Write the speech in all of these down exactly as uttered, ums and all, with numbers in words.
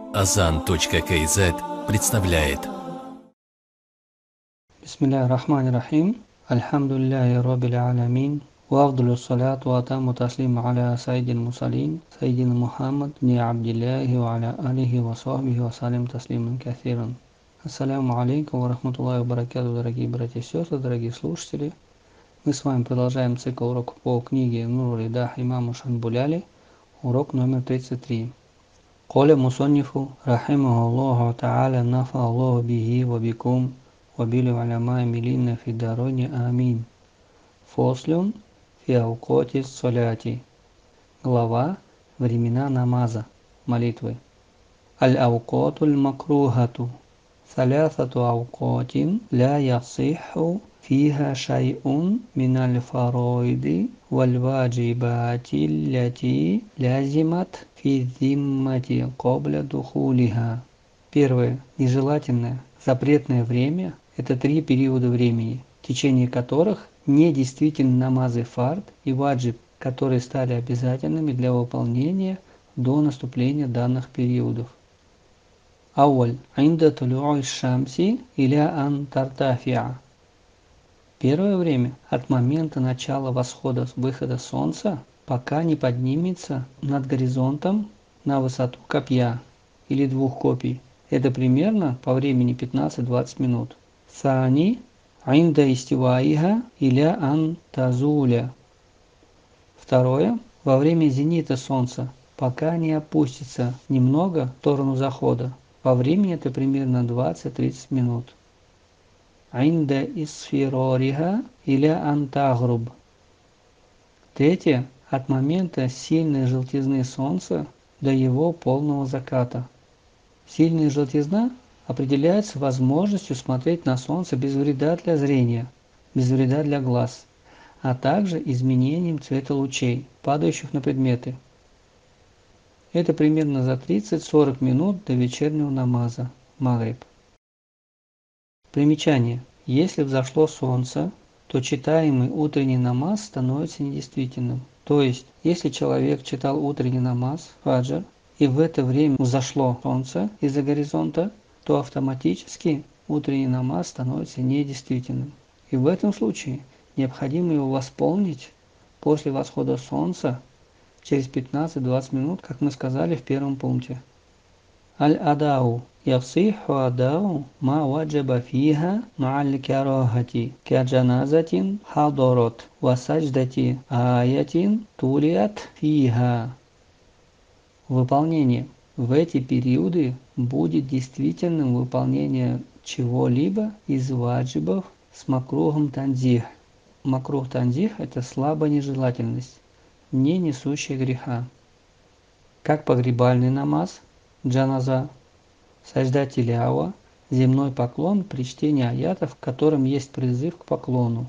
азан точка кей зет представляет. Бисмиллахи рахмани рахим. Альхамдулиллахи раббил алямин. Ва афдалу салату ва тамму таслиму аля сайдил мурсалин. Сайдина Мухаммад бни Абдиллахи ва аля алихи ва сахбихи ва салим таслиман кафиран. Ассаляму алейкум ва рахматуллахи ва баракату, дорогие братья и сестры, дорогие слушатели. Мы с вами продолжаем цикл уроков по книге Нур аль-Гуда имама Шамбуляли. Урок номер тридцать три. Коля мусоннифу рахимаху Аллаху та'аля нафа Аллаху бихи ва бикум ва били уляма милина фи дарони амин. Фослюн фи аукоти соляти. Глава времена намаза, молитвы. Аль-аукоту аль-макрухату. Салясату аукотин ля ясиху фиха шай'ун миналь фароиди валь ваджибати ляти лязимат фи зиммати кобля духулиха. Первое. Нежелательное, запретное время – это три периода времени, в течение которых недействительны намазы фард и ваджиб, которые стали обязательными для выполнения до наступления данных периодов. Ауаль. Инда тулу'и шамси иля ан тартафиа. Первое время – от момента начала восхода выхода солнца, пока не поднимется над горизонтом на высоту копья или двух копий. Это примерно по времени пятнадцать-двадцать минут. Сани инда истиваиха иля ан тазуля. Второе – во время зенита солнца, пока не опустится немного в сторону захода. По времени это примерно двадцать-тридцать минут. Инда исфирориха иля ан тагруб. Третье – от момента сильной желтизны солнца до его полного заката. Сильная желтизна определяется возможностью смотреть на солнце без вреда для зрения, без вреда для глаз, а также изменением цвета лучей, падающих на предметы. Это примерно за тридцать-сорок минут до вечернего намаза, магриб. Примечание. Если взошло солнце, то читаемый утренний намаз становится недействительным. То есть, если человек читал утренний намаз, фаджр, и в это время взошло солнце из-за горизонта, то автоматически утренний намаз становится недействительным. И в этом случае необходимо его восполнить после восхода солнца через пятнадцать-двадцать минут, как мы сказали в первом пункте. Аль-адау. Ясиху адау ма ваджаба фиха ма'аль карахати каджаназатин хадорот ва садждати аятин тулият фиха. Выполнение. В эти периоды будет действительным выполнение чего-либо из ваджибов с макрухом танзих. Макрух танзих – это слабая нежелательность, не несущая греха. Как погребальный намаз, джаназа, сажда тилява, земной поклон при чтении аятов, в котором есть призыв к поклону.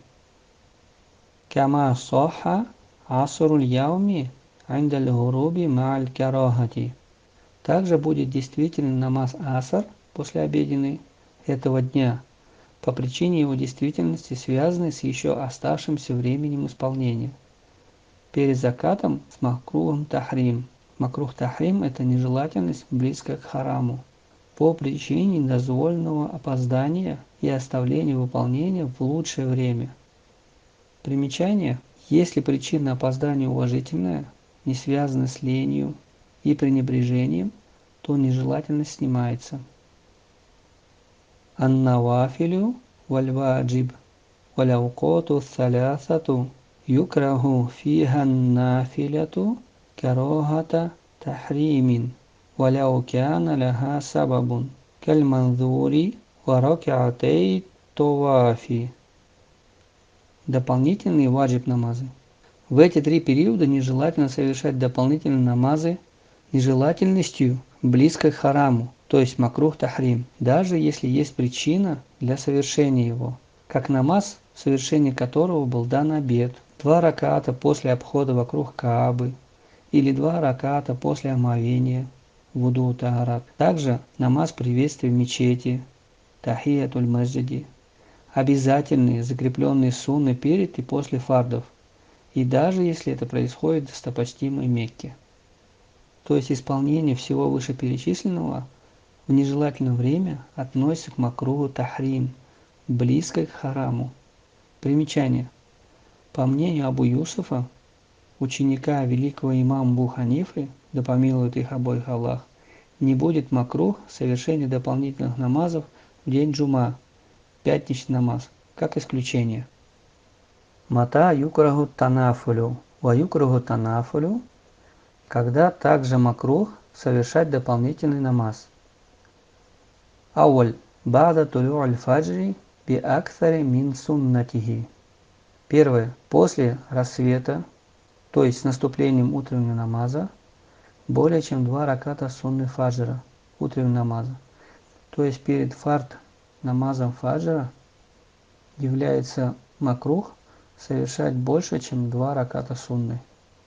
Кама соха асруль яуми индаль гуруби ма'аль карахати. Также будет действительный намаз аср, послеобеденный, этого дня, по причине его действительности, связанной с еще оставшимся временем исполнения. Перед закатом с макрухом тахрим. Макрух тахрим – это нежелательность, близкая к хараму, по причине недозволенного опоздания и оставления выполнения в лучшее время. Примечание. Если причина опоздания уважительная, не связана с ленью и пренебрежением, то нежелательность снимается. Ан-навафилю валь-ваджиб валяукоту салясату юкраху фихан нафиляту карохата тахримин валяу кяна ляха сабабун кальманзури варакиатей товафи. Дополнительные ваджиб намазы. В эти три периода нежелательно совершать дополнительные намазы нежелательностью близкой к хараму, то есть макрух тахрим, даже если есть причина для совершения его, как намаз, в совершении которого был дан обет, два раката после обхода вокруг Каабы или два раката после омовения, вуду таарат. Также намаз приветствия в мечети, тахиятуль масджиди, обязательные закрепленные сунны перед и после фардов, и даже если это происходит в достопочтимой Мекке. То есть исполнение всего вышеперечисленного в нежелательное время относится к макруху тахрим, близкой к хараму. Примечание. По мнению Абу Юсуфа, ученика великого имама Абу Ханифы, да помилует их обоих Аллах, не будет макрух совершения дополнительных намазов в день джума, пятничный намаз, как исключение. Мата юкраху танафулю, ва юкраху танафулю, когда также макрух совершать дополнительный намаз. Ауль, бада тулю аль-фаджри би аксари мин суннатихи. Первое. После рассвета, то есть с наступлением утреннего намаза, более чем два раката сунны фаджра, утреннего намаза. То есть перед фард намазом фаджра является макрух совершать больше, чем два раката сунны.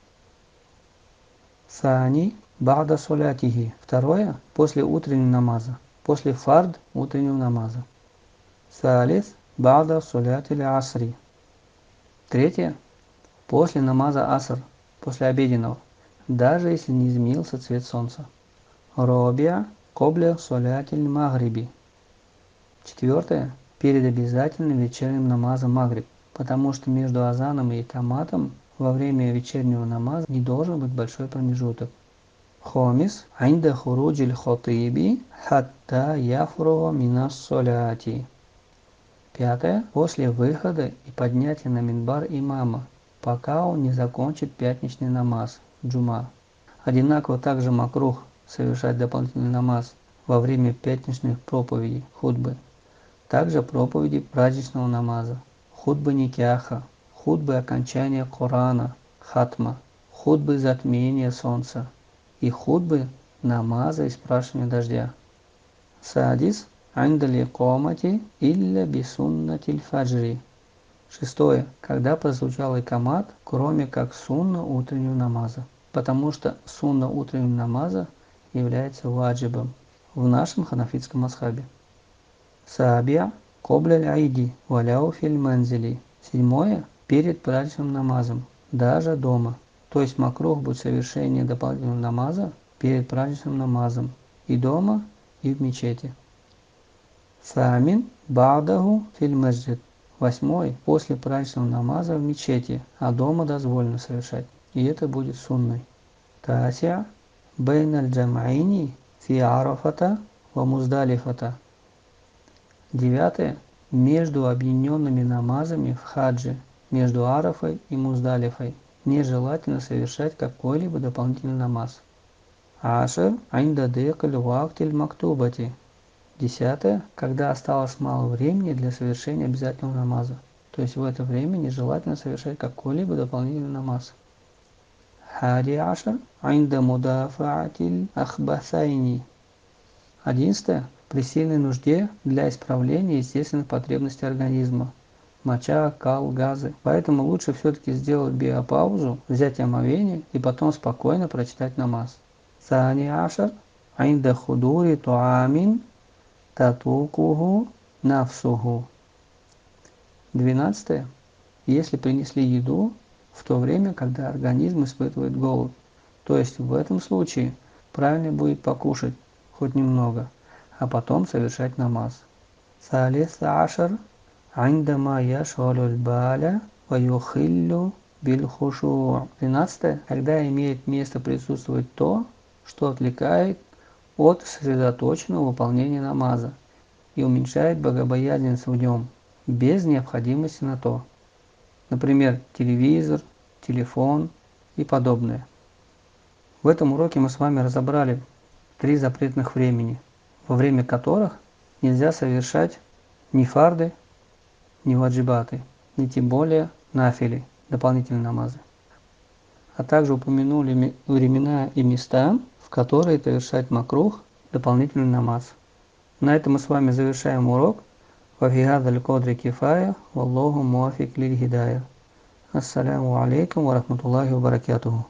Сани бада солятихи. Второе. После утреннего намаза. После фард утреннего намаза. Салис бада солятили асри. Третье. После намаза аср, после обеденного, даже если не изменился цвет солнца. Робия кобля солятиль магриби. Четвертое. Перед обязательным вечерним намазом магриб, потому что между азаном и икаматом во время вечернего намаза не должен быть большой промежуток. Хомис айнда хуруджиль хотиби хатта яфруга минас соляти. Пятое. После выхода и поднятия на минбар имама, пока он не закончит пятничный намаз, джума. Одинаково также макрух совершать дополнительный намаз во время пятничных проповедей, хутбы. Также проповеди праздничного намаза, хутбы никяха, хутбы окончания Корана, хатма, хутбы затмения солнца и хутбы намаза и спрашивания дождя. Садис андали комати илля бисуннатиль фаджри. Шестое. Когда прозвучал икамат, кроме как сунна утреннего намаза, потому что сунна утреннего намаза является ваджибом в нашем ханафитском мазхабе. Сабия кобляль айди валяу филь манзили. Седьмое. Перед праздничным намазом, даже дома. То есть макрух будет совершение дополнительного намаза перед праздничным намазом и дома, и в мечети. Самин ба'даху филь масджид. Восьмой. После праздничного намаза в мечети, а дома дозволено совершать. И это будет сунной. Тася бейналь джамайни фи арафата ва муздалифата. Девятое. Между объединенными намазами в хаджи, между Арафой и Муздалифой, нежелательно совершать какой-либо дополнительный намаз. Ашер айнда декаль вактиль мактубати. Десятое. Когда осталось мало времени для совершения обязательного намаза. То есть в это время нежелательно совершать какой-либо дополнительный намаз. Хади ашер айнда мудафаатиль ахбасайни. Одиннадцатое. При сильной нужде для исправления естественных потребностей организма. Моча, кал, газы. Поэтому лучше все-таки сделать биопаузу, взять омовение и потом спокойно прочитать намаз. Сани ашар айнда худури туамин татукуху нафсуху. Двенадцатое. Если принесли еду в то время, когда организм испытывает голод. То есть в этом случае правильно будет покушать хоть немного, а потом совершать намаз. Салиса ашар айндама яшвалуль баля ва юхиллю биль хушу. Тринадцатое. Когда имеет место присутствовать то, что отвлекает от сосредоточенного выполнения намаза и уменьшает богобоязненность в нем, без необходимости на то. Например, телевизор, телефон и подобное. В этом уроке мы с вами разобрали три запретных времени, во время которых нельзя совершать ни фарды, ни ваджибаты, ни тем более нафили, дополнительные намазы. А также упомянули времена и места, в которые совершать макрух, дополнительный намаз. На этом мы с вами завершаем урок. وفي هذا القدر كفاية والله موافق للهداية. السلام عليكم ورحمة الله وبركاته.